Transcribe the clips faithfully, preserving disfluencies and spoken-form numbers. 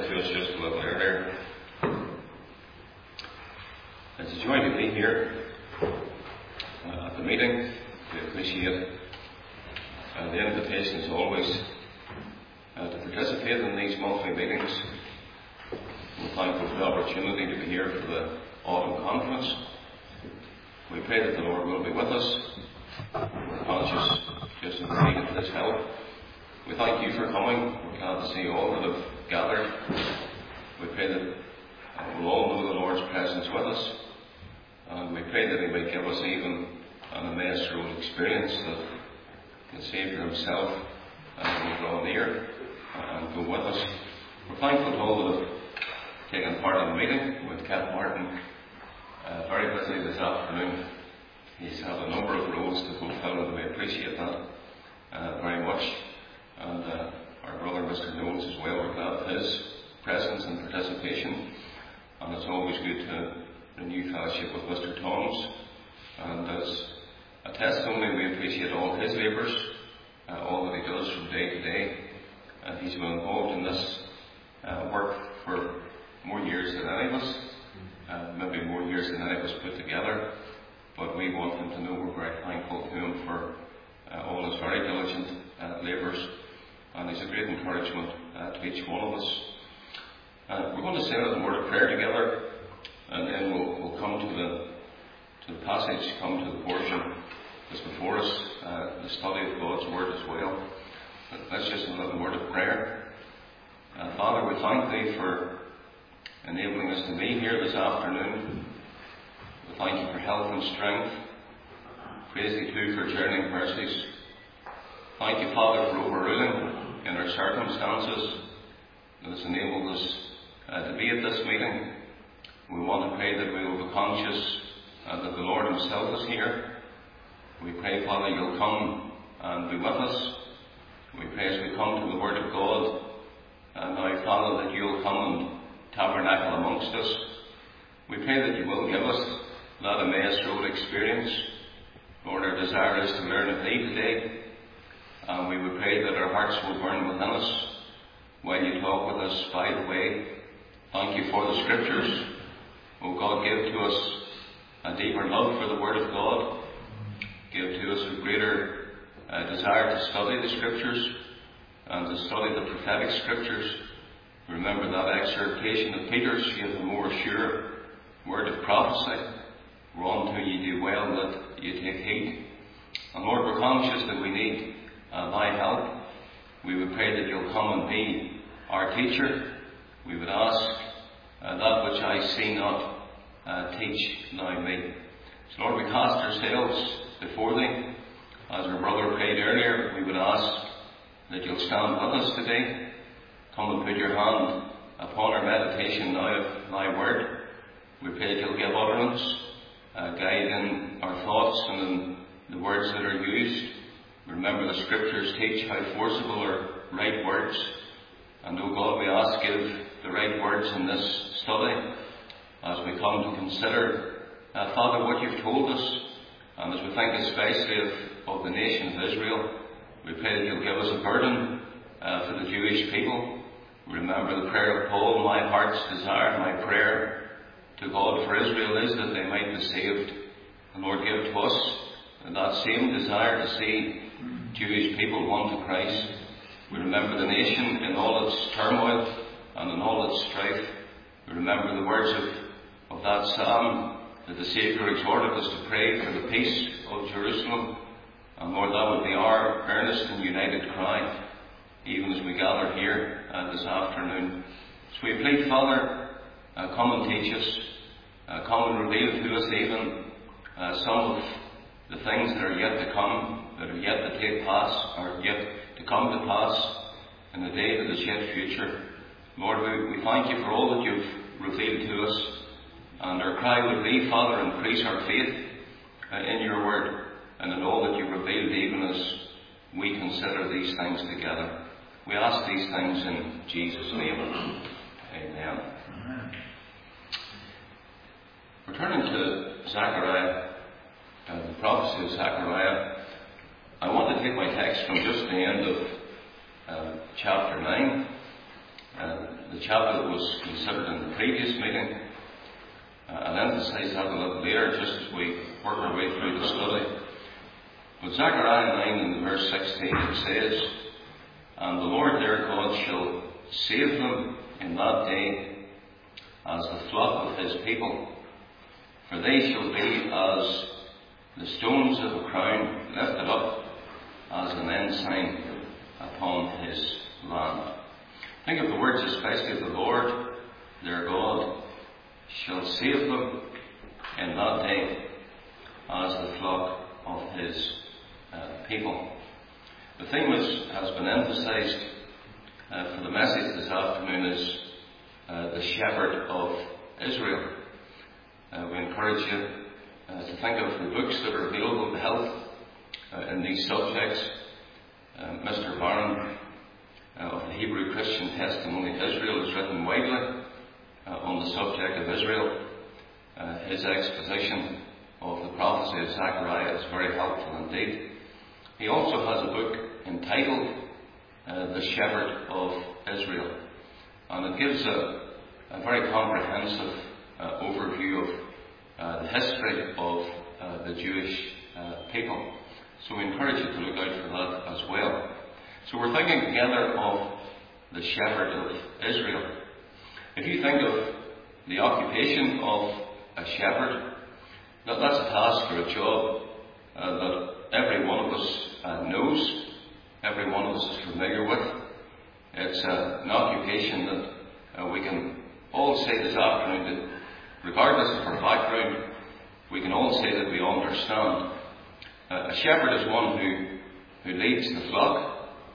to us just a little earlier. It's a joy to be here uh, at the meeting. We appreciate uh, the invitation as always uh, to participate in these monthly meetings. We're thankful for the opportunity to be here for the autumn conference. We pray that the Lord will be with us. We're conscious just of the need of His help. We thank you for coming. We're glad to see all that have gathered. We pray that uh, we'll all know the Lord's presence with us. And we pray that He may give us even an Emmaus Road experience, that the Saviour Himself uh, will draw near and go with us. We're thankful to all that have taken part in the meeting. With Cat Martin uh, very busy this afternoon. He's had a number of roles to fulfill, and we appreciate that uh, very much. And uh, our brother Mister Knowles as well, we're glad of his presence and participation. And it's always good to renew fellowship with Mister Toms. And as a testimony, we appreciate all his labours, uh, all that he does from day to day. And he's been involved in this uh, work for more years than any of us, uh, maybe more years than any of us put together. But we want him to know we're very thankful to him for uh, all his very diligent uh, labours. And he's a great encouragement uh, to each one of us. Uh, we're going to say a word of prayer together, and then we'll, we'll come to the to the passage, come to the portion that's before us, uh, the study of God's Word as well. But let's just have a little word of prayer. Uh, Father, we thank Thee for enabling us to be here this afternoon. We thank You for health and strength. Praise Thee too for journeying mercies. Thank You, Father, for overruling in our circumstances that has enabled us uh, to be at this meeting. We want to pray that we will be conscious uh, that the Lord Himself is here. We pray, Father, You'll come and be with us. We pray as we come to the Word of God, and now, Father, that You'll come and tabernacle amongst us. We pray that You will give us that Emmaus Road experience. Lord, our desire is to learn of Thee today. And we would pray that our hearts will burn within us while You talk with us by the way. Thank You for the Scriptures. O God, give to us a deeper love for the Word of God. Give to us a greater uh, desire to study the Scriptures and to study the prophetic Scriptures. Remember that exhortation of Peter's, give a more sure word of prophecy. Whereunto ye do well that ye take heed. And Lord, we're conscious that we need Uh, Thy help. We would pray that You'll come and be our teacher. We would ask uh, that which I see not, uh, teach thou me. So Lord, we cast ourselves before Thee. As our brother prayed earlier, we would ask that You'll stand with us today. Come and put Your hand upon our meditation now of Thy Word. We pray that You'll give utterance, uh, guide in our thoughts and in the words that are used. Remember the Scriptures teach how forcible are right words. And, O God, we ask, give the right words in this study as we come to consider, uh, Father, what You've told us. And as we think especially of, of the nation of Israel, we pray that You'll give us a burden uh, for the Jewish people. Remember the prayer of Paul, my heart's desire, my prayer to God for Israel is that they might be saved. And Lord, give to us that same desire to see Jewish people won to Christ. We remember the nation in all its turmoil and in all its strife. We remember the words of, of that psalm that the Saviour exhorted us to pray for the peace of Jerusalem. And Lord, that would be our earnest and united cry, even as we gather here uh, this afternoon. So we plead, Father, uh, come and teach us. Uh, come and reveal to us even uh, some of the things that are yet to come, that are yet to take pass, or yet to come to pass in the day that is yet future. Lord, we, we thank You for all that You've revealed to us. And our cry would be, Father, increase our faith uh, in Your Word and in all that You've revealed, even as we consider these things together. We ask these things in Jesus' name. Amen. Amen. Returning to Zechariah, Uh, the prophecy of Zechariah, I want to take my text from just the end of uh, chapter nine. Uh, the the chapter that was considered in the previous meeting. Uh, I'll emphasise that a little later, just as we work our way through the study. But Zechariah nine in verse sixteen it says, "And the Lord their God shall save them in that day as the flock of his people, for they shall be as the stones of a crown lifted up as an ensign upon his land." Think of the words especially, "The Lord their God shall save them in that day as the flock of his uh, people." The theme which has been emphasised uh, for the message this afternoon is uh, the shepherd of Israel. Uh, we encourage you uh, to think of the books that are available to help uh, in these subjects. Uh, Mister Barron uh, of the Hebrew Christian Testimony Israel has written widely uh, on the subject of Israel. Uh, his exposition of the prophecy of Zechariah is very helpful indeed. He also has a book entitled uh, The Shepherd of Israel, and it gives a, a very comprehensive uh, overview of uh, the history of uh, the Jewish uh, people. So we encourage you to look out for that as well. So we're thinking together of the shepherd of Israel. If you think of the occupation of a shepherd, that, that's a task or a job uh, that every one of us uh, knows, every one of us is familiar with. It's uh, an occupation that uh, we can all say this afternoon that, regardless of our background, we can all say that we understand. Uh, a shepherd is one who, who leads the flock.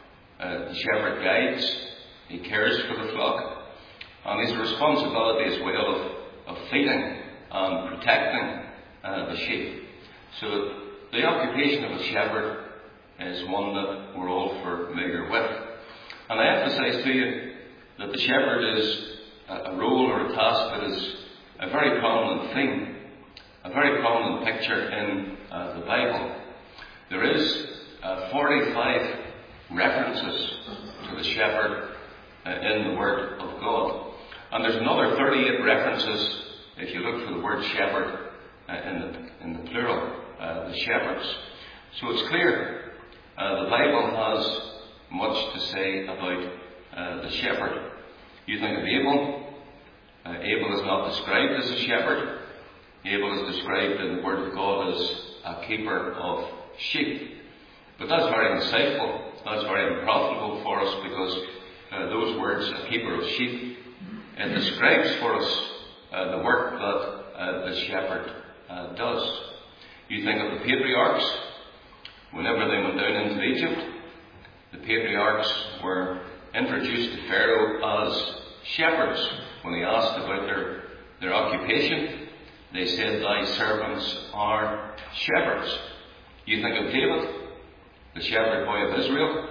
Uh, the shepherd guides, he cares for the flock, and he has a responsibility as well of, of feeding and protecting uh, the sheep. So the occupation of a shepherd is one that we're all familiar with. And I emphasise to you that the shepherd is a, a role or a task that is a very prominent theme, a very prominent picture in uh, the Bible. There is uh, forty-five references to the shepherd uh, in the Word of God. And there's another thirty-eight references, if you look for the word shepherd uh, in, the, in the plural, uh, the shepherds. So it's clear uh, the Bible has much to say about uh, the shepherd. You think of Abel. Uh, Abel is not described as a shepherd. Abel is described in the Word of God as a keeper of sheep. But that's very insightful. That's very profitable for us, because uh, those words, a keeper of sheep, it describes for us uh, the work that uh, the shepherd uh, does. You think of the patriarchs. Whenever they went down into Egypt, the patriarchs were introduced to Pharaoh as shepherds. When he asked about their, their occupation, they said, "Thy servants are shepherds." You think of David, the shepherd boy of Israel,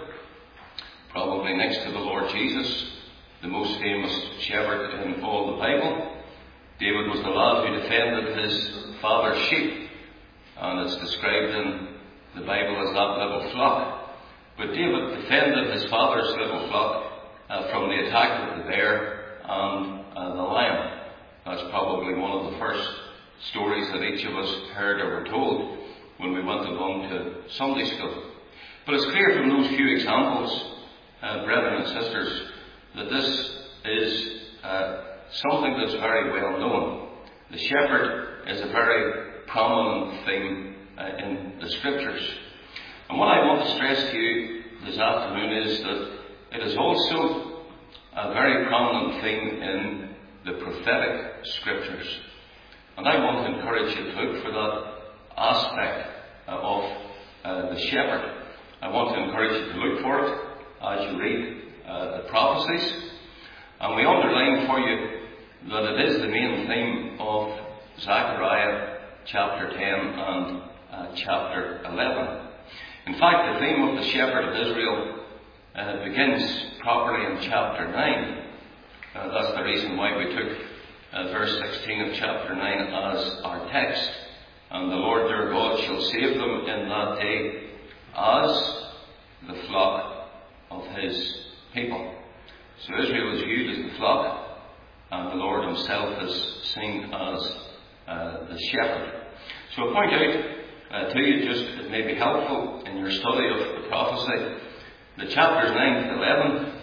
probably next to the Lord Jesus, the most famous shepherd in all the Bible. David was the lad who defended his father's sheep, and it's described in the Bible as that little flock. But David defended his father's little flock uh, from the attack of the bear and uh, the lion. That's probably one of the first stories that each of us heard or were told when we went along to Sunday school. But it's clear from those few examples, uh, brethren and sisters, that this is uh, something that's very well known. The shepherd is a very prominent theme uh, in the Scriptures. And what I want to stress to you this afternoon is that it is also a very prominent theme in the prophetic Scriptures. And I want to encourage you to look for that aspect uh, of uh, the shepherd. I want to encourage you to look for it as you read uh, the prophecies. And we underline for you that it is the main theme of Zechariah chapter ten and uh, chapter eleven. In fact, the theme of the shepherd of Israel uh, begins properly in chapter nine. Uh, that's the reason why we took uh, verse sixteen of chapter nine as our text. And the Lord their God shall save them in that day as the flock of his people. So Israel is viewed as the flock, and the Lord himself is seen as uh, the shepherd. So I point out uh, to you, just it may be helpful in your study of the prophecy, the chapters nine to eleven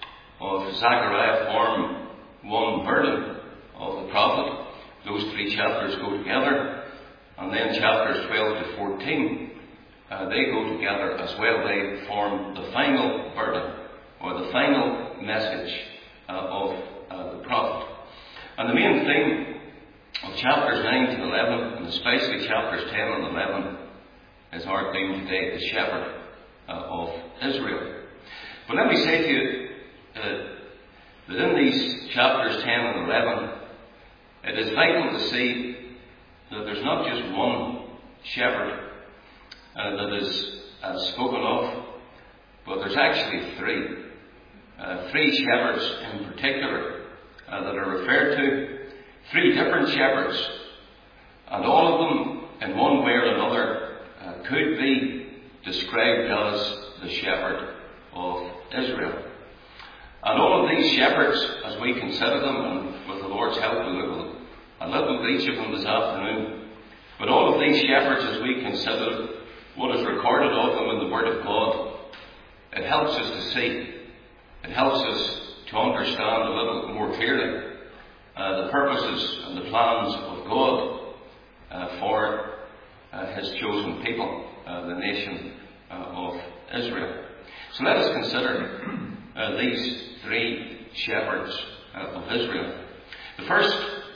of Zechariah form one burden of the prophet. Those three chapters go together. And then chapters twelve to fourteen, uh, they go together as well. They form the final burden, or the final message uh, of uh, the prophet. And the main theme of chapters nine to eleven, and especially chapters ten and eleven, is our theme today, the shepherd uh, of Israel. But let me say to you uh, that in these chapters ten and eleven, it is vital to see that there's not just one shepherd uh, that is uh, spoken of, but there's actually three. Uh, three shepherds in particular uh, that are referred to. Three different shepherds. And all of them, in one way or another, uh, could be described as the shepherd of Israel. And all of these shepherds, as we consider them, and with the Lord's help we'll look a little at each of them this afternoon, but all of these shepherds, as we consider what is recorded of them in the Word of God, it helps us to see, it helps us to understand a little more clearly uh, the purposes and the plans of God uh, for uh, His chosen people, uh, the nation uh, of Israel. So let us consider uh, these three shepherds uh, of Israel. The first,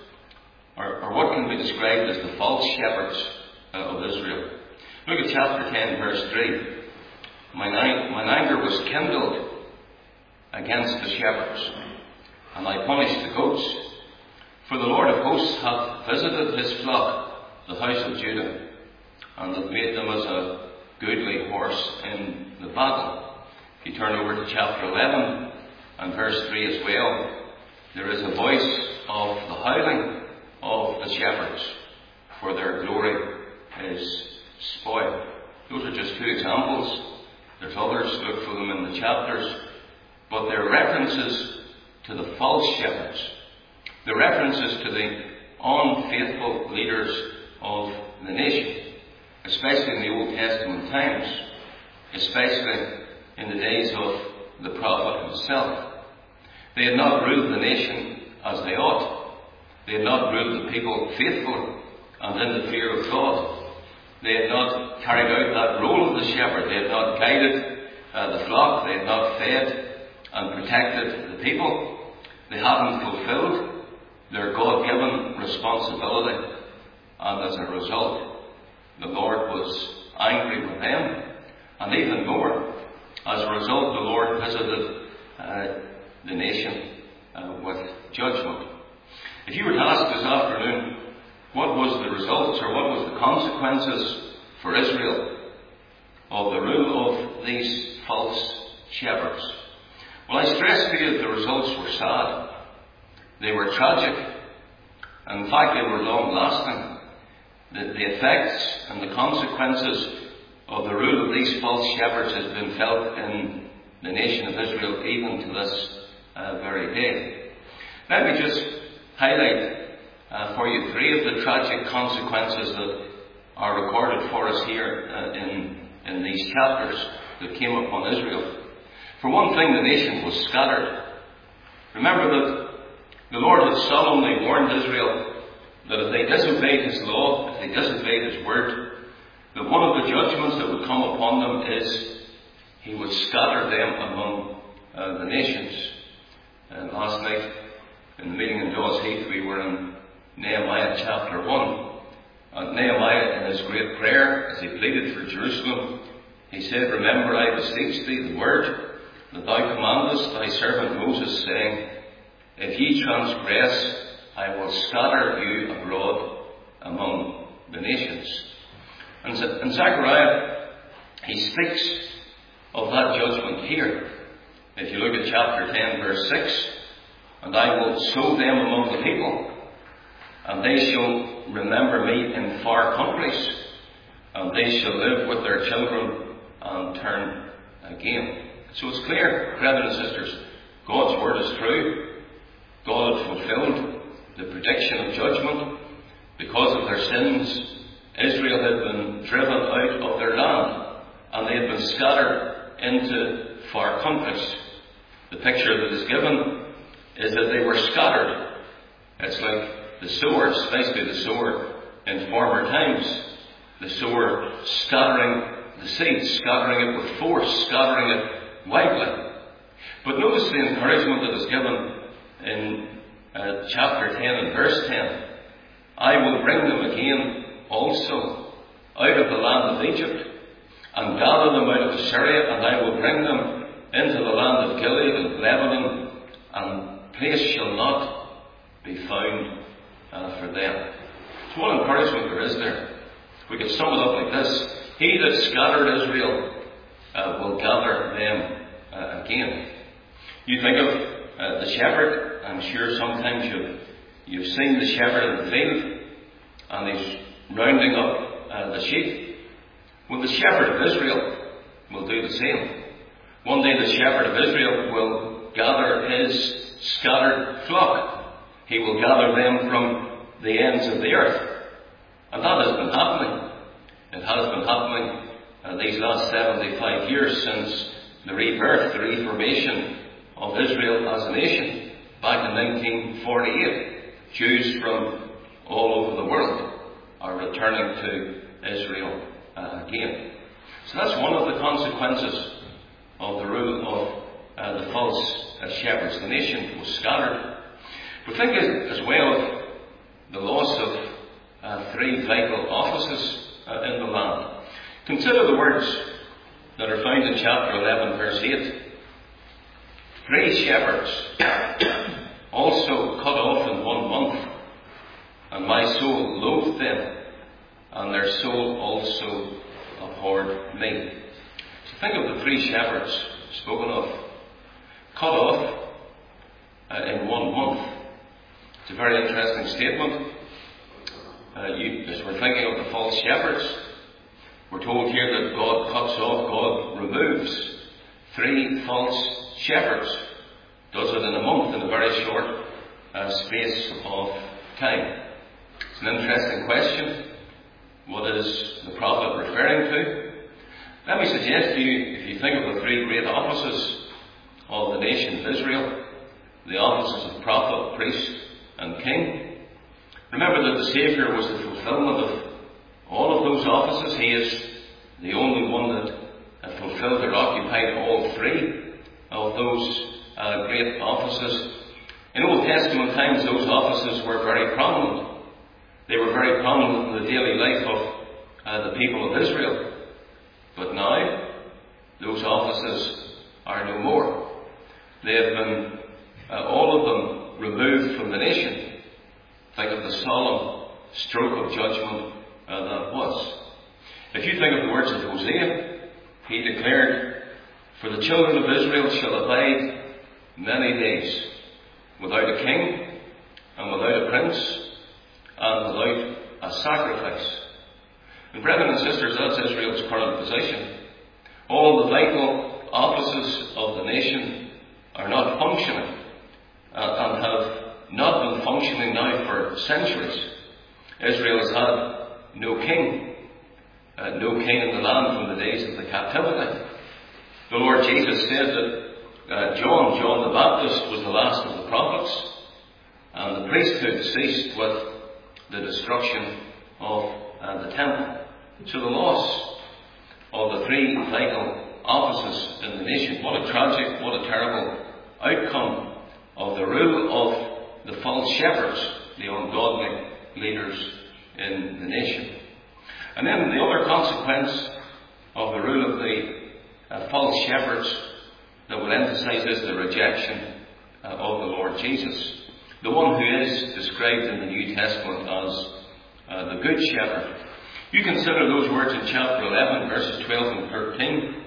or, or what can be described as the false shepherds uh, of Israel. Look at chapter ten, verse three. Mine, mine anger was kindled against the shepherds, and I punished the goats. For the Lord of hosts hath visited his flock, the house of Judah, and hath made them as a goodly horse in the battle. If you turn over to chapter eleven and verse three as well, there is a voice of the howling of the shepherds, for their glory is spoiled. Those are just two examples. There's others, look for them in the chapters. But they're references to the false shepherds. They're references to the unfaithful leaders of the nation, especially in the Old Testament times, especially in the days of the prophet himself. They had not ruled the nation as they ought. They had not ruled the people faithfully and in the fear of God. They had not carried out that role of the shepherd. They had not guided uh, the flock. They had not fed and protected the people. They hadn't fulfilled their God-given responsibility. And as a result, the Lord was angry with them. And even more, as a result, the Lord visited uh, the nation uh, with judgment. If you were to ask this afternoon, what was the results or what was the consequences for Israel of the rule of these false shepherds? Well, I stress to you that the results were sad. They were tragic. In fact, they were long-lasting. The, the effects and the consequences of the rule of these false shepherds has been felt in the nation of Israel even to this uh, very day. Let me just highlight uh, for you three of the tragic consequences that are recorded for us here uh, in, in these chapters that came upon Israel. For one thing, the nation was scattered. Remember that the Lord had solemnly warned Israel that if they disobeyed His law, if they disobeyed His word, that one of the judgments that would come upon them is He would scatter them among uh, the nations. And last night, in the meeting in Dawes Heath, we were in Nehemiah chapter one. And Nehemiah, in his great prayer, as he pleaded for Jerusalem, he said, "Remember, I beseech thee, the word that thou commandest thy servant Moses, saying, If ye transgress, I will scatter you abroad among the nations." And in Zechariah, he speaks of that judgment here. If you look at chapter ten, verse six, "And I will sow them among the people, and they shall remember me in far countries, and they shall live with their children and turn again." So it's clear, brethren and sisters, God's word is true. God had fulfilled the prediction of judgment. Because of their sins, Israel had been driven out of their land, and they had been scattered into far countries. The picture that is given is that they were scattered. It's like the sower, especially the sower in former times. The sower scattering the seed, scattering it with force, scattering it widely. But notice the encouragement that is given in uh, chapter ten and verse ten. I will bring them again also out of the land of Egypt, and gather them out of Assyria, and I will bring them into the land of Gilead and Lebanon, and place shall not be found uh, for them. So what encouragement there is there? We can sum it up like this. He that scattered Israel uh, will gather them uh, again. You think of uh, the shepherd. I'm sure sometimes you've, you've seen the shepherd in the field, and he's rounding up uh, the sheep. Well, the shepherd of Israel will do the same. One day the shepherd of Israel will gather his scattered flock. He will gather them from the ends of the earth. And that has been happening. It has been happening uh, these last seventy-five years since the rebirth, the reformation of Israel as a nation back in nineteen forty-eight. Jews from all over the world are returning to Israel uh, again. So that's one of the consequences of the rule of uh, the false uh, shepherds. The nation was scattered. But think as well of the loss of uh, three vital offices uh, in the land. Consider the words that are found in chapter eleven, verse eight. Three shepherds also cut off in one month, and my soul loathed them, and their soul also abhorred me. So think of the three shepherds spoken of, cut off uh, in one month. It's a very interesting statement. Uh, you, as we're thinking of the false shepherds, we're told here that God cuts off, God removes three false shepherds. Does it in a month, in a very short uh, space of time. It's an interesting question. What is the prophet referring to? Let me suggest to you, if you think of the three great offices of the nation of Israel, the offices of prophet, priest, and king. Remember that the Saviour was the fulfilment of all of those offices. He is the only one that uh, fulfilled or occupied all three of those uh, great offices. In Old Testament times, those offices were very prominent. They were very prominent in the daily life of uh, the people of Israel. But now, those offices are no more. They have been, uh, all of them, removed from the nation. Think of the solemn stroke of judgment uh, that was. If you think of the words of Hosea, he declared, "For the children of Israel shall abide many days, without a king, and without a prince, and without a sacrifice." And brethren and sisters, that's Israel's current position. All the vital offices of the nation are not functioning, uh, and have not been functioning now for centuries. Israel has had no king, uh, no king in the land from the days of the captivity. The Lord Jesus said that uh, John, John the Baptist, was the last of the prophets, and the priesthood ceased with the destruction of uh, the temple. So the loss of the three vital offices in the nation, what a tragic, what a terrible outcome of the rule of the false shepherds, the ungodly leaders in the nation. And then the other consequence of the rule of the uh, false shepherds that will emphasize is the rejection uh, of the Lord Jesus, the one who is described in the New Testament as uh, the Good Shepherd. You consider those words in chapter eleven, verses twelve and thirteen.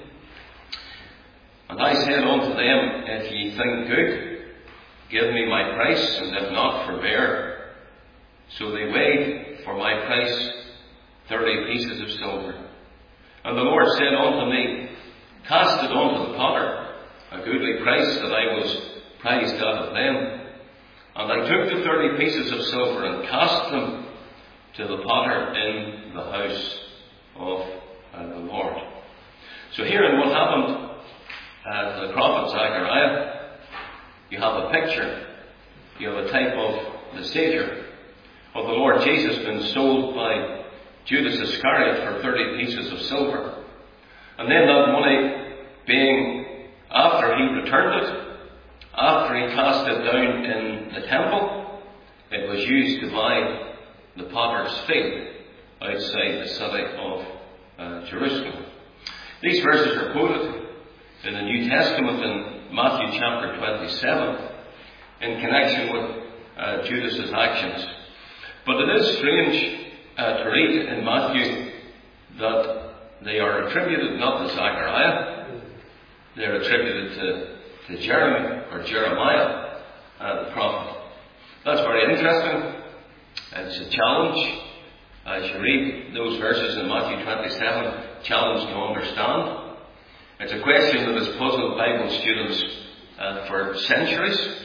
"And I said unto them, If ye think good, give me my price, and if not, forbear. So they weighed for my price thirty pieces of silver. And the Lord said unto me, Cast it unto the potter, a goodly price that I was prized out of them. And I took the thirty pieces of silver and cast them to the potter in the house of uh, the Lord. So here in what happened uh, to the prophet Zechariah, you have a picture, you have a type of the Saviour, of the Lord Jesus being sold by Judas Iscariot for thirty pieces of silver. And then that money being, after he returned it, after he cast it down in the temple, it was used to buy the potter's field outside the city of uh, Jerusalem. These verses are quoted in the New Testament in Matthew chapter twenty-seven in connection with uh, Judas's actions. But it is strange uh, to read in Matthew that they are attributed not to Zechariah, they are attributed to, to Jeremy or Jeremiah, uh, the prophet. That's very interesting. It's a challenge. As you read those verses in Matthew twenty-seven, challenge to understand. It's a question that has puzzled Bible students uh, for centuries.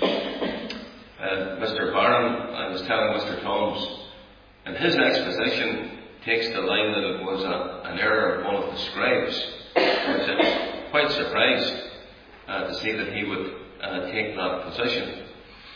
Uh, Mister Barron, I was telling Mister Toms, in his exposition takes the line that it was a, an error of one of the scribes. I was quite surprised uh, to see that he would uh, take that position.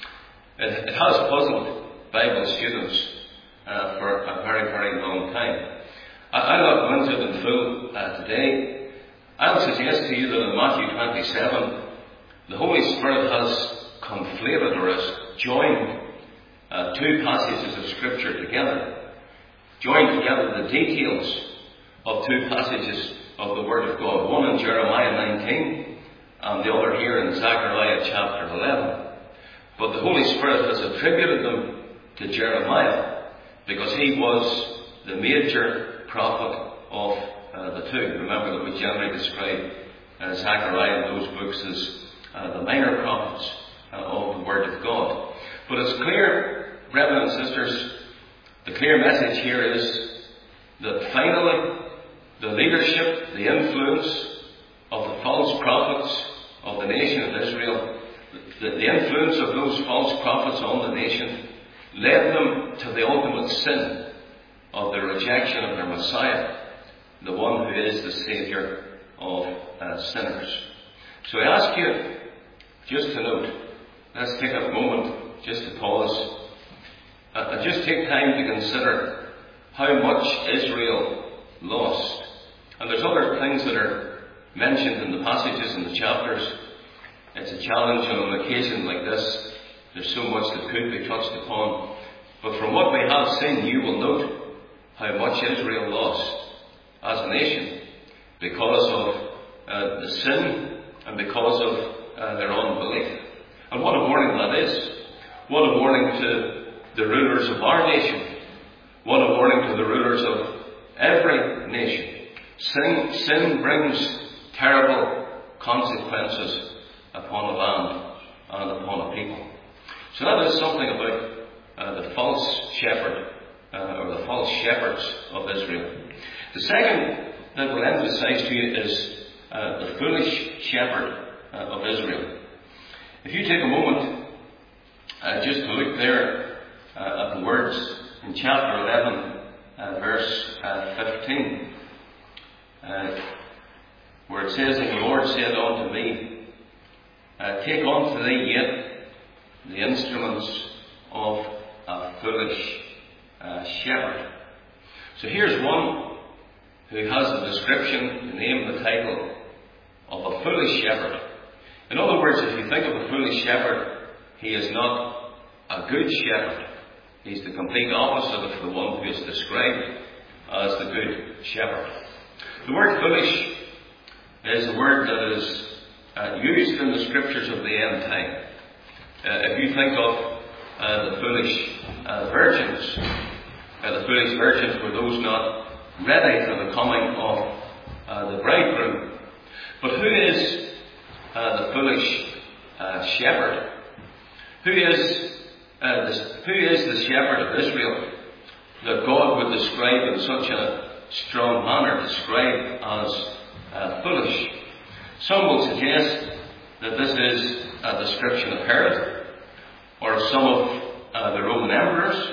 It, it has puzzled Bible students uh, for a very, very long time. I, I'll not go into it in full uh, today. I'll suggest to you that in Matthew twenty-seven, the Holy Spirit has conflated or has joined uh, two passages of Scripture together, joined together the details of two passages of the Word of God, one in Jeremiah nineteen and the other here in Zechariah chapter eleven. But the Holy Spirit has attributed them to Jeremiah because he was the major prophet of uh, the two. Remember that we generally describe uh, Zechariah in those books as uh, the minor prophets uh, of the Word of God. But it's clear, brethren and sisters, the clear message here is that finally the leadership, the influence of the false prophets of the nation of Israel, the, the influence of those false prophets on the nation led them to the ultimate sin of the rejection of their Messiah, the one who is the Saviour of uh, sinners. So I ask you just to note, let's take a moment just to pause uh, and just take time to consider how much Israel lost. And there's other things that are mentioned in the passages and the chapters. It's a challenge on an occasion like this. There's so much that could be touched upon. But from what we have seen, you will note how much Israel lost as a nation because of uh, the sin and because of uh, their unbelief. And what a warning that is. What a warning to the rulers of our nation. What a warning to the rulers of every nation. Sin, sin brings terrible consequences upon a land and upon a people. So that is something about uh, the false shepherd, uh, or the false shepherds of Israel. The second that we'll emphasize to you is uh, the foolish shepherd uh, of Israel. If you take a moment uh, just to look there uh, at the words in chapter eleven, uh, verse uh, fifteen, uh, where it says, "And the Lord said unto me, uh, Take unto thee yet the instruments of a foolish uh, shepherd." So here's one who has the description, the name, the title of a foolish shepherd. In other words, if you think of a foolish shepherd, he is not a good shepherd. He's the complete opposite of the one who is described as the good shepherd. The word foolish is a word that is uh, used in the scriptures of the end time. Uh, if you think of uh, the foolish uh, virgins, uh, the foolish virgins were those not ready for the coming of uh, the bridegroom. But who is uh, the foolish uh, shepherd? Who is uh, the, who is the shepherd of Israel that God would describe in such a strong manner, describe as uh, foolish? Some will suggest that this is uh, description of Herod or some of uh, the Roman emperors.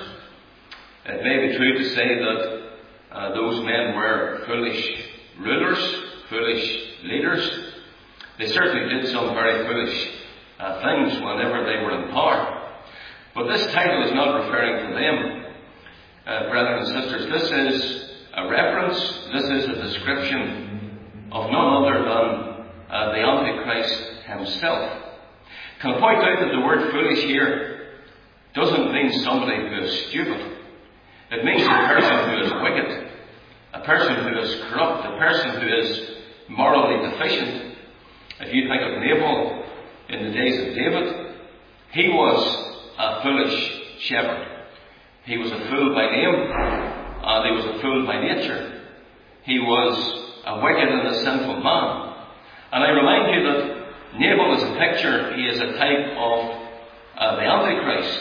It may be true to say that uh, those men were foolish rulers, foolish leaders. They certainly did some very foolish uh, things whenever they were in power. But this title is not referring to them, uh, brothers and sisters. This is a reference, this is a description of none other than uh, the Antichrist himself. Can I point out that the word foolish here doesn't mean somebody who is stupid. It means a person who is wicked, a person who is corrupt, a person who is morally deficient. If you think of Nabal in the days of David, he was a foolish shepherd. He was a fool by name, and he was a fool by nature. He was a wicked and a sinful man. And I remind you that Nabal is a picture, he is a type of uh, the Antichrist.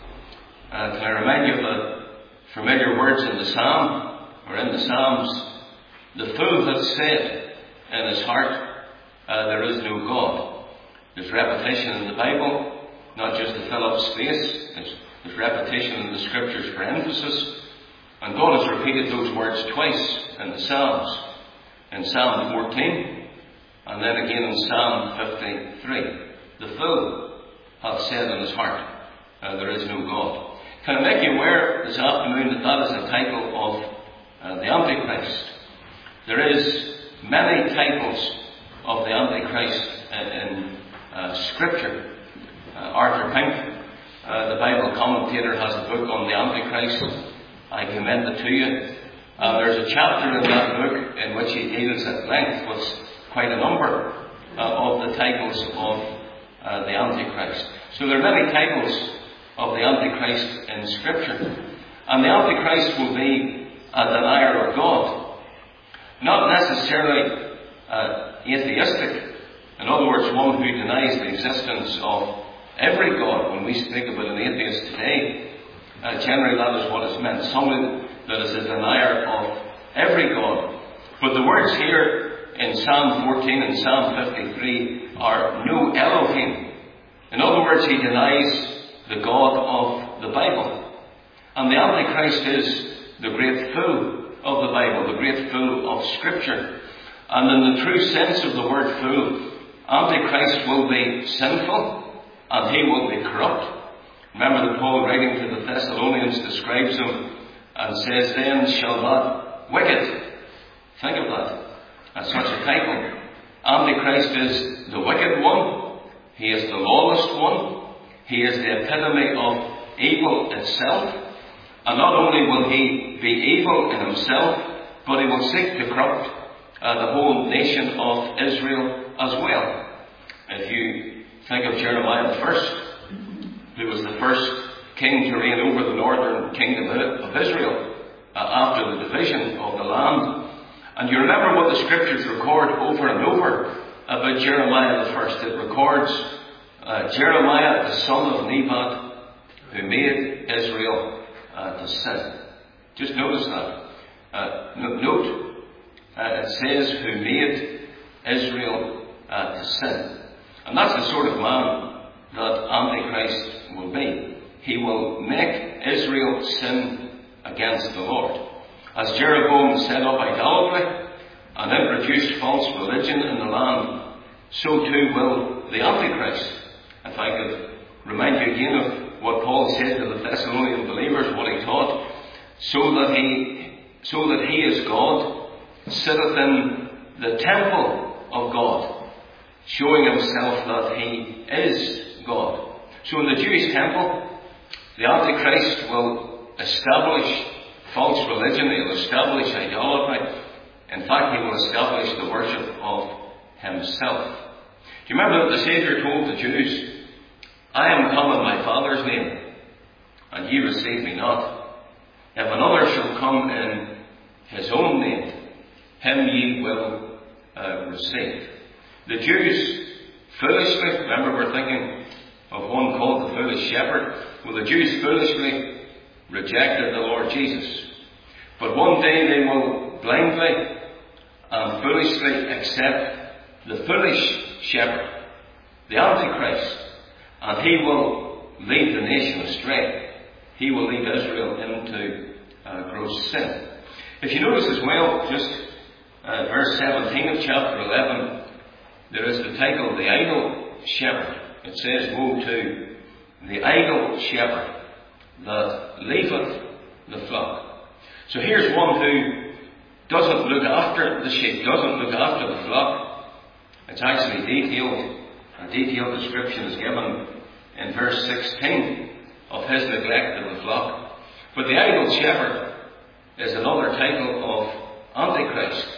Uh, can I remind you of the familiar words in the Psalm, or in the Psalms? The fool hath said in his heart, uh, there is no God. There's repetition in the Bible, not just to fill up space. There's, there's repetition in the Scriptures for emphasis. And God has repeated those words twice in the Psalms. In Psalm fourteen, and then again in Psalm fifty-three. The fool hath said in his heart, uh, there is no God. Can I make you aware this afternoon that that is a title of uh, the Antichrist? There is many titles of the Antichrist in, in uh, Scripture. Uh, Arthur Pink, uh, the Bible commentator, has a book on the Antichrist. I commend it to you. Uh, there's a chapter in that book in which he deals at length with quite a number uh, of the titles of uh, the Antichrist. So there are many titles of the Antichrist in Scripture. And the Antichrist will be a denier of God. Not necessarily uh, atheistic. In other words, one who denies the existence of every God. When we speak about an atheist today, uh, generally that is what is meant. Someone that is a denier of every God. But the words here in Psalm fourteen and Psalm fifty-three are no Elohim. In other words, he denies the God of the Bible. And the Antichrist is the great fool of the Bible, the great fool of Scripture. And in the true sense of the word fool, Antichrist will be sinful and he will be corrupt. Remember that Paul, writing to the Thessalonians, describes him and says, then shall that wicked. Think of that. That's such a title. Antichrist is the wicked one. He is the lawless one. He is the epitome of evil itself. And not only will he be evil in himself, but he will seek to corrupt uh, the whole nation of Israel as well. If you think of Jeremiah the first, who was the first king to reign over the northern kingdom of Israel uh, after the division of the land. And you remember what the Scriptures record over and over about Jeremiah the first. It records uh, Jeremiah, the son of Nebat, who made Israel uh, to sin. Just notice that. Uh, note, uh, it says, who made Israel uh, to sin. And that's the sort of man that Antichrist will be. He will make Israel sin against the Lord. As Jeroboam set up idolatry and introduced false religion in the land, so too will the Antichrist. If I could remind you again of what Paul said to the Thessalonian believers, what he taught, so that he, so that he is God, sitteth in the temple of God, showing himself that he is God. So in the Jewish temple, the Antichrist will establish false religion, he will establish idolatry. In fact, he will establish the worship of himself. Do you remember that the Saviour told the Jews, I am come in my Father's name, and ye receive me not. If another shall come in his own name, him ye will uh, receive. The Jews foolishly, remember we're thinking of one called the foolish shepherd. Well, the Jews foolishly rejected the Lord Jesus. But one day they will blindly and foolishly accept the foolish shepherd, the Antichrist, and he will lead the nation astray. He will lead Israel into uh, gross sin. If you notice as well, just uh, verse seventeen of chapter eleven, there is the title, The Idle Shepherd. It says, woe to the idle shepherd that leaveth the flock. So here's one who doesn't look after the sheep, doesn't look after the flock. It's actually detailed. A detailed description is given in verse sixteen of his neglect of the flock. But the idle shepherd is another title of Antichrist.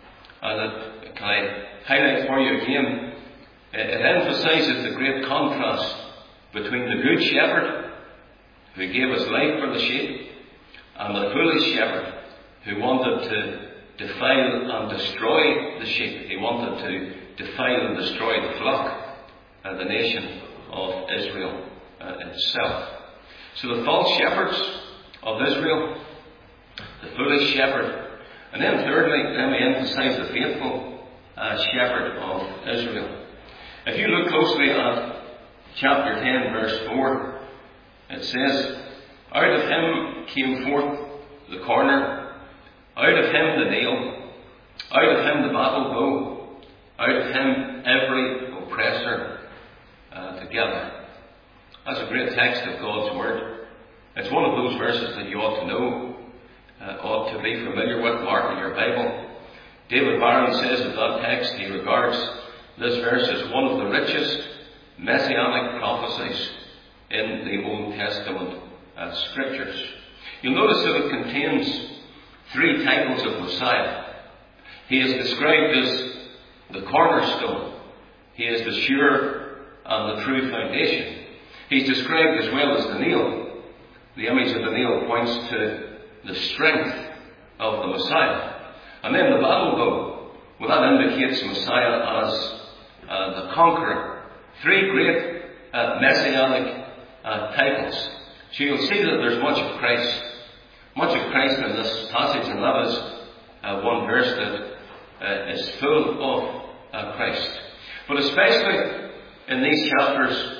And it, can I highlight for you again, it, it emphasizes the great contrast between the good shepherd, who gave his life for the sheep, and the foolish shepherd, who wanted to defile and destroy the sheep. He wanted to defile and destroy the flock, and the nation of Israel uh, itself. So the false shepherds of Israel, the foolish shepherd, and then thirdly, let me emphasize the faithful uh, shepherd of Israel. If you look closely at chapter ten, verse four, it says, out of him came forth the corner, out of him the nail, out of him the battle bow, out of him every oppressor uh, together. That's a great text of God's Word. It's one of those verses that you ought to know, uh, ought to be familiar with, mark in your Bible. David Barron says of that text, he regards this verse as one of the richest messianic prophecies in the Old Testament uh, scriptures. You'll notice that it contains three titles of Messiah. He is described as the cornerstone. He is the sure and the true foundation. He's described as well as the nail. The image of the nail points to the strength of the Messiah. And then the battle bow, well, that indicates Messiah as uh, the conqueror. Three great uh, messianic uh, titles. So you'll see that there's much of Christ. Much of Christ in this passage, and that is uh, one verse that uh, is full of uh, Christ. But especially in these chapters,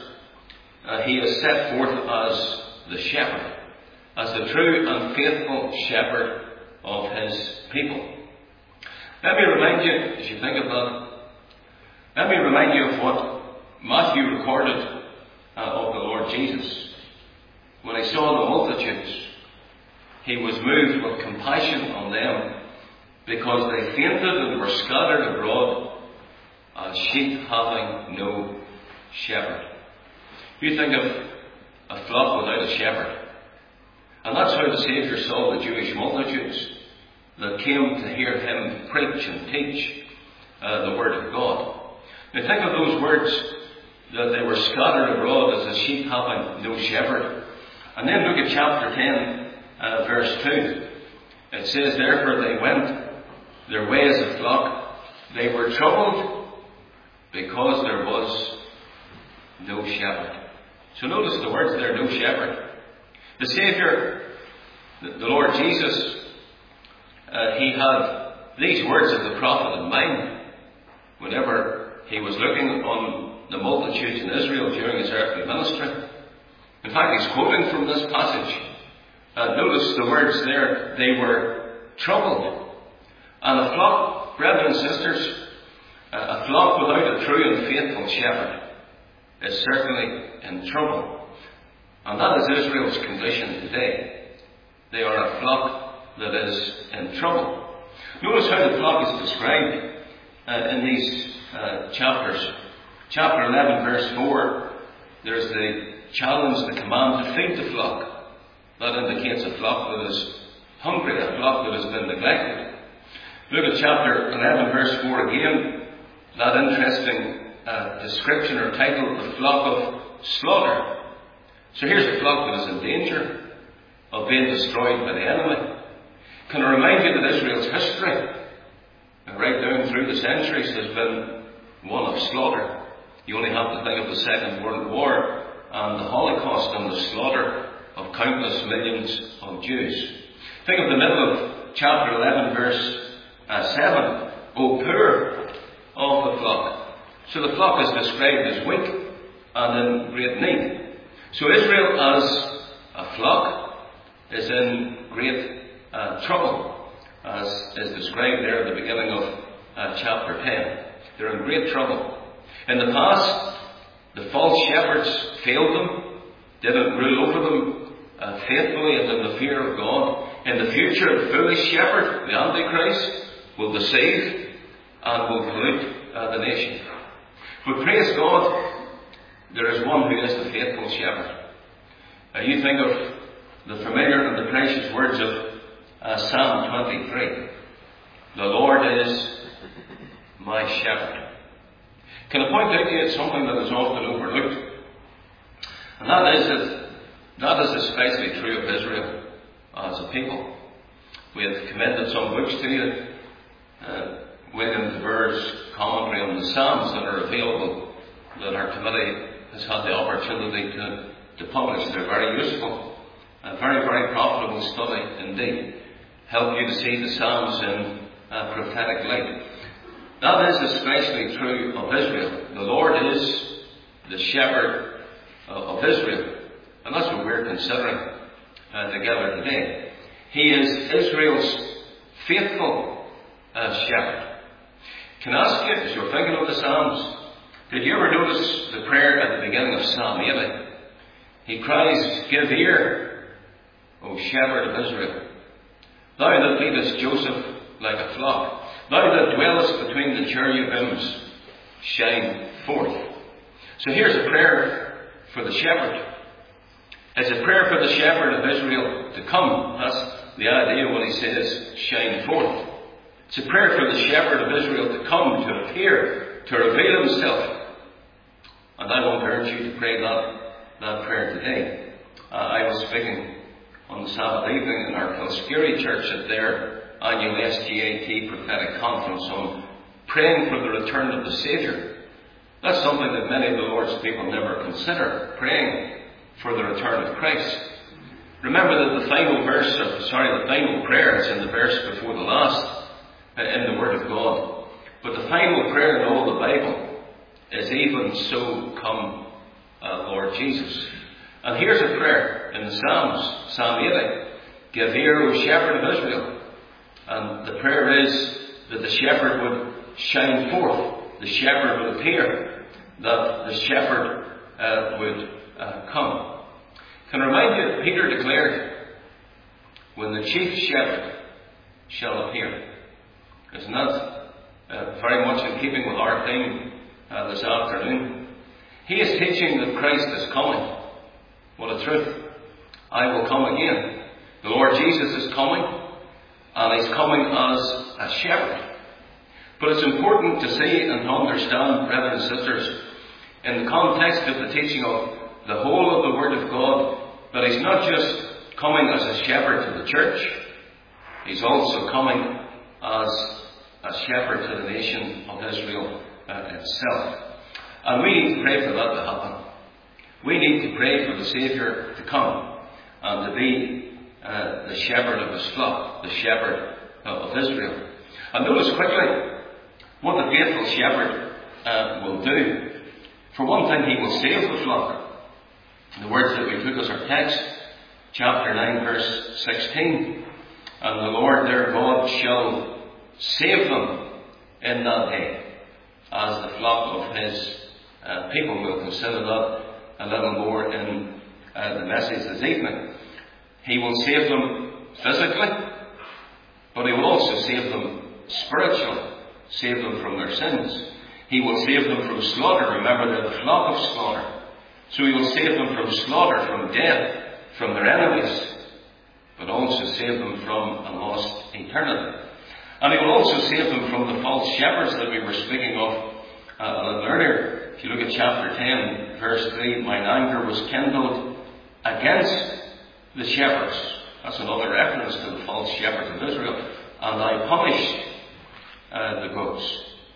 uh, he is set forth as the shepherd, as the true and faithful shepherd of his people. Let me remind you, as you think of that, let me remind you of what Matthew recorded uh, of the Lord Jesus. When he saw the multitudes, he was moved with compassion on them, because they fainted and were scattered abroad as sheep having no shepherd. You think of a flock without a shepherd. And that's how the Saviour saw the Jewish multitudes that came to hear him preach and teach uh, the Word of God. Now think of those words, that they were scattered abroad as a sheep having no shepherd. And then look at chapter ten, uh, verse two. It says, therefore they went their way as a flock. They were troubled because there was no shepherd. So notice the words there, no shepherd. The Saviour, the Lord Jesus, uh, he had these words of the prophet in mind whenever he was looking on the multitudes in Israel during his earthly ministry. In fact, he's quoting from this passage. Uh, notice the words there, they were troubled. And a flock, brethren and sisters, uh, a flock without a true and faithful shepherd is certainly in trouble. And that is Israel's condition today. They are a flock that is in trouble. Notice how the flock is described uh, in these uh, chapters. Chapter eleven, verse four, there's the challenge, the command to feed the flock. That indicates a flock that is hungry, a flock that has been neglected. Look at chapter eleven, verse four again. That interesting uh, description or title, the flock of slaughter. So here's a flock that is in danger of being destroyed by the enemy. Can I remind you that Israel's history, right down through the centuries, has been one of slaughter. You only have to think of the Second World War and the Holocaust and the slaughter of countless millions of Jews. Think of the middle of chapter eleven, verse uh, seven. O poor of the flock. So the flock is described as weak and in great need. So Israel as a flock is in great uh, trouble, as is described there at the beginning of uh, chapter ten. They're in great trouble. In the past, the false shepherds failed them, didn't rule over them uh, faithfully and in the fear of God. In the future, the foolish shepherd, the Antichrist, will deceive and will pollute uh, the nation. But praise God, there is one who is the faithful shepherd. Uh, you think of the familiar and the precious words of uh, Psalm twenty-three. The Lord is my shepherd. Can I point out to you something that is often overlooked? And that is that that is especially true of Israel as a people. We have commended some books to you. Uh, William de Burr's commentary on the Psalms that are available, that our committee has had the opportunity to, to publish. They're very useful and very, very profitable study indeed. Help you to see the Psalms in a prophetic light. That is especially true of Israel. The Lord is the shepherd of Israel. And that's what we're considering uh, together today. He is Israel's faithful uh, shepherd. Can I ask you, as you're thinking of the Psalms, did you ever notice the prayer at the beginning of Psalm eighty? He cries, "Give ear, O shepherd of Israel. Thou that leadest Joseph like a flock. Thou that dwellest between the cherubims, shine forth." So here's a prayer for the shepherd. It's a prayer for the shepherd of Israel to come. That's the idea when he says, shine forth. It's a prayer for the shepherd of Israel to come, to appear, to reveal himself. And I want to urge you to pray that, that prayer today. Uh, I was speaking on the Sabbath evening in our Kilskerry church at their annual S G A T prophetic conference on praying for the return of the Saviour. That's something that many of the Lord's people never consider, praying for the return of Christ. Remember that the final verse, or, sorry, the final prayer is in the verse before the last in the Word of God. But the final prayer in all the Bible is, even so come, uh, Lord Jesus. And here's a prayer in the Psalms, Psalm eighty. Give ear, O shepherd of Israel. And the prayer is that the shepherd would shine forth, the shepherd would appear, that the shepherd uh, would uh, come. Can I remind you that Peter declared, when the chief shepherd shall appear. Isn't that uh, very much in keeping with our theme uh, this afternoon? He is teaching that Christ is coming. What a truth. I will come again. The Lord Jesus is coming, and he's coming as a shepherd. But it's important to see and to understand, brothers and sisters, in the context of the teaching of the whole of the Word of God, that he's not just coming as a shepherd to the church, he's also coming as a shepherd to the nation of Israel uh, itself. And we need to pray for that to happen. We need to pray for the Saviour to come and to be uh, the shepherd of his flock, the shepherd uh, of Israel. And notice quickly what the faithful shepherd uh, will do. For one thing, he will save the flock. The words that we took as our text, chapter nine, verse sixteen. And the Lord their God shall save them in that day, as the flock of his uh, people. Will consider that a little more in uh, the message this evening. He will save them physically, but he will also save them spiritually, save them from their sins. He will save them from slaughter. Remember, they're the flock of slaughter. So he will save them from slaughter, from death, from their enemies, but also save them from a lost eternity. And he will also save them from the false shepherds that we were speaking of uh, a little earlier. If you look at chapter ten, verse three, mine anger was kindled against the shepherds. That's another reference to the false shepherds of Israel. And I punished uh, the goats.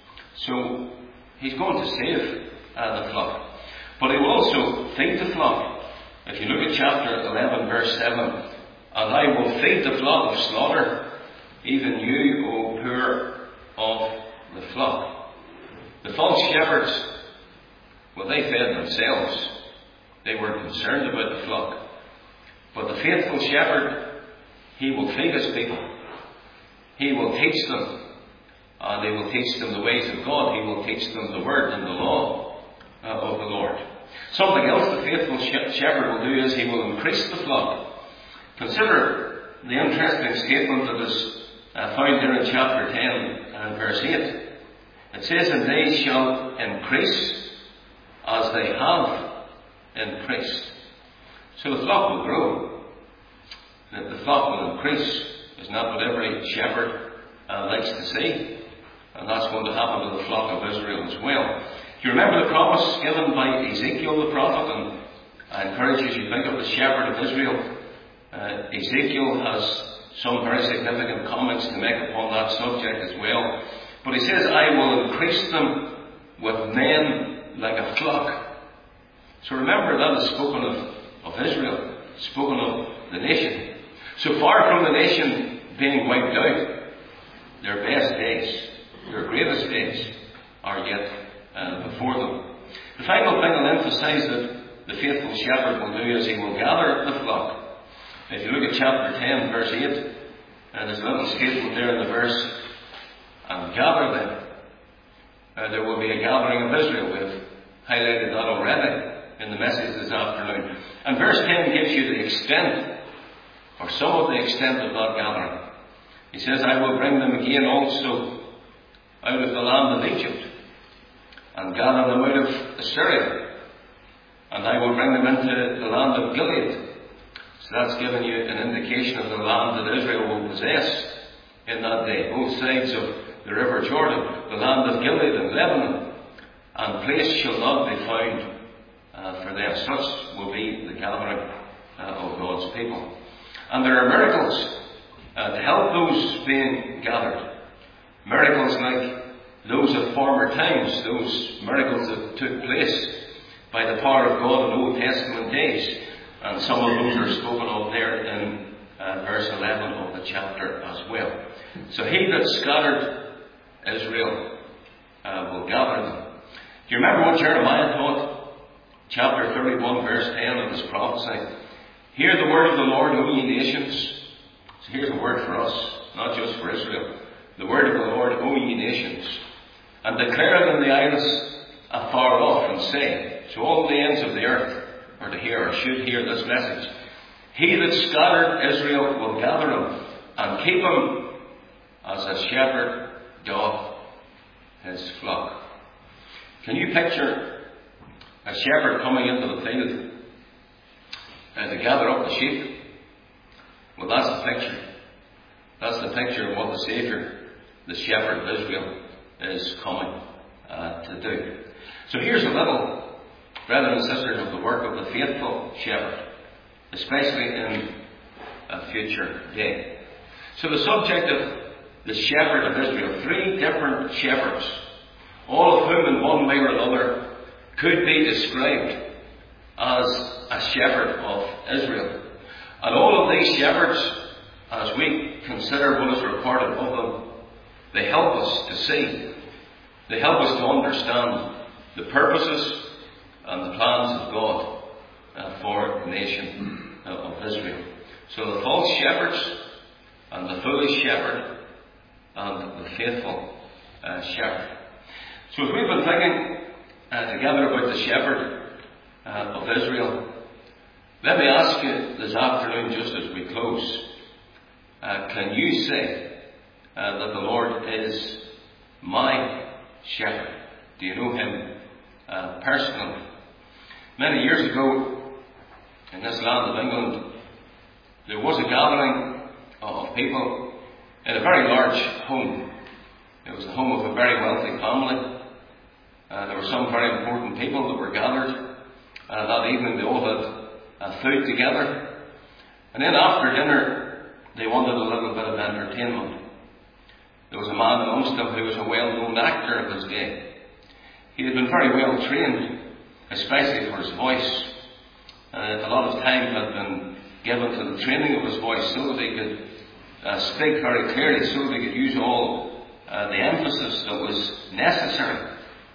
So he's going to save uh, the flock. But he will also feed the flock. If you look at chapter eleven, verse seven, and I will feed the flock of slaughter, even you, O poor of the flock. The false shepherds, well, they fed themselves. They were concerned about the flock. But the faithful shepherd, he will feed his people. He will teach them. And he will teach them the ways of God. He will teach them the word and the law uh, of the Lord. Something else the faithful shepherd will do is he will increase the flock. Consider the interesting statement that is uh, found there in chapter ten and verse eight. It says, and they shall increase as they have increased. So the flock will grow. The flock will increase. Is not what every shepherd uh, likes to see. And that's going to happen to the flock of Israel as well. Do you remember the promise given by Ezekiel the prophet? And I encourage you, as you think of the shepherd of Israel, uh, Ezekiel has some very significant comments to make upon that subject as well. But he says, I will increase them with men like a flock. So remember, that is spoken of, of Israel, spoken of the nation. So far from the nation being wiped out, their best days, their greatest days, are yet uh, before them. The final thing I'll emphasize that the faithful shepherd will do is he will gather the flock. If you look at chapter ten, verse eight, and there's a little statement there in the verse, and gather them. Uh, there will be a gathering of Israel. We've highlighted that already in the message this afternoon. And verse ten gives you the extent, or some of the extent of that gathering. He says, I will bring them again also out of the land of Egypt, and gather them out of Assyria, and I will bring them into the land of Gilead. So that's giving you an indication of the land that Israel will possess in that day, both sides of the river Jordan, the land of Gilead and Lebanon, and place shall not be found uh, for them. Such will be the gathering uh, of God's people. And there are miracles uh, to help those being gathered. Miracles like those of former times, those miracles that took place by the power of God in Old Testament days. And some of those are spoken of there in uh, verse eleven of the chapter as well. So he that scattered Israel uh, will gather them. Do you remember what Jeremiah taught? Chapter thirty-one, verse ten of his prophecy. Hear the word of the Lord, O ye nations. So here's a word for us, not just for Israel. The word of the Lord, O ye nations. And declare it in the isles afar off, and say, so all the ends of the earth are to hear, or should hear this message. He that scattered Israel will gather him, and keep him as a shepherd doth his flock. Can you picture a shepherd coming into the field uh, to gather up the sheep? Well, that's the picture. That's the picture of what the Saviour, the shepherd of Israel, is coming uh, to do. So here's a little, brothers and sisters, of the work of the faithful shepherd, especially in a future day. So the subject of the shepherd of Israel, three different shepherds, all of whom in one way or another could be described as a shepherd of Israel. And all of these shepherds, as we consider what is recorded of them, they help us to see, they help us to understand the purposes and the plans of God uh, for the nation uh, of Israel. So the false shepherds, and the foolish shepherd, and the faithful uh, shepherd. So as we've been thinking uh, together about the shepherd uh, of Israel, let me ask you this afternoon, just as we close, uh, can you say uh, that the Lord is my shepherd? Do you know him uh, personally? Many years ago, in this land of England, there was a gathering of people in a very large home. It was the home of a very wealthy family. Uh, there were some very important people that were gathered. Uh, that evening they all had uh, food together. And then after dinner, they wanted a little bit of entertainment. There was a man amongst them who was a well-known actor of his day. He had been very well trained, especially for his voice. Uh, a lot of time had been given to the training of his voice so that he could uh, speak very clearly, so that he could use all uh, the emphasis that was necessary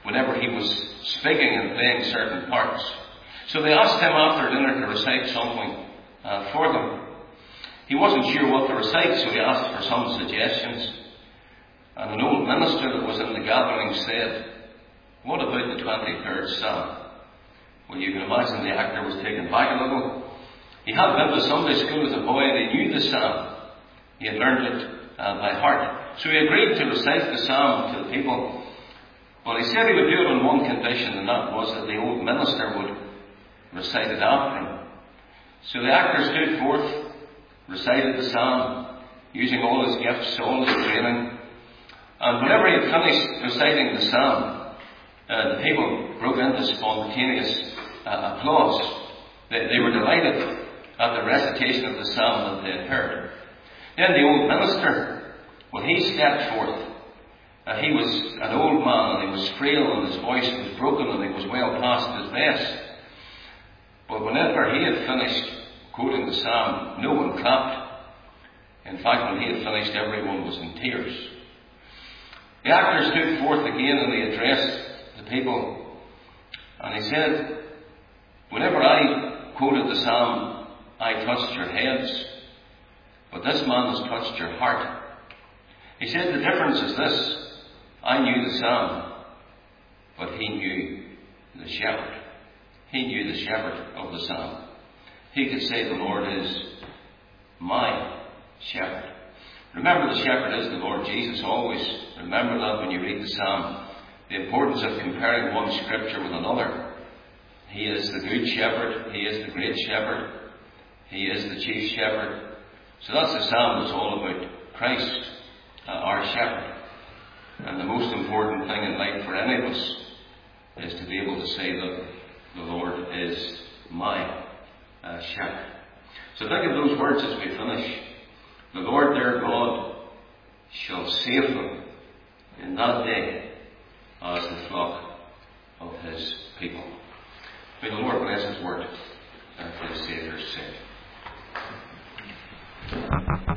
whenever he was speaking and playing certain parts. So they asked him after dinner to recite something uh, for them. He wasn't sure what to recite, so he asked for some suggestions. And an old minister that was in the gathering said, "What about the twenty-third Psalm?" Well, you can imagine the actor was taken back a little. He had been to Sunday school as a boy and he knew the Psalm. He had learned it uh, by heart. So he agreed to recite the Psalm to the people. But he said he would do it on one condition, and that was that the old minister would recite it after him. So the actor stood forth, recited the Psalm, using all his gifts, all his training. And whenever he had finished reciting the Psalm, uh, the people broke into spontaneous uh, applause. They, they were delighted at the recitation of the Psalm that they had heard. Then the old minister, well, he stepped forth. Uh, he was an old man, and he was frail, and his voice was broken, and he was well past his best. But whenever he had finished quoting the Psalm, no one clapped. In fact, when he had finished, everyone was in tears. The actor stood forth again, and he addressed the people, and he said, "Whenever I quoted the Psalm, I touched your heads, but this man has touched your heart." He said, "The difference is this. I knew the Psalm, but he knew the shepherd. He knew the shepherd of the Psalm. He could say, 'The Lord is my shepherd.'" Remember, the shepherd is the Lord Jesus. Always remember that when you read the Psalm. The importance of comparing one scripture with another. He is the good shepherd. He is the great shepherd. He is the chief shepherd. So that's the Psalm that's all about Christ, uh, our shepherd. And the most important thing in life for any of us is to be able to say that the Lord is my uh, shepherd. So think of those words as we finish. "The Lord their God shall save them in that day as the flock of his people." May the Lord bless his word uh, for his Saviour's sake.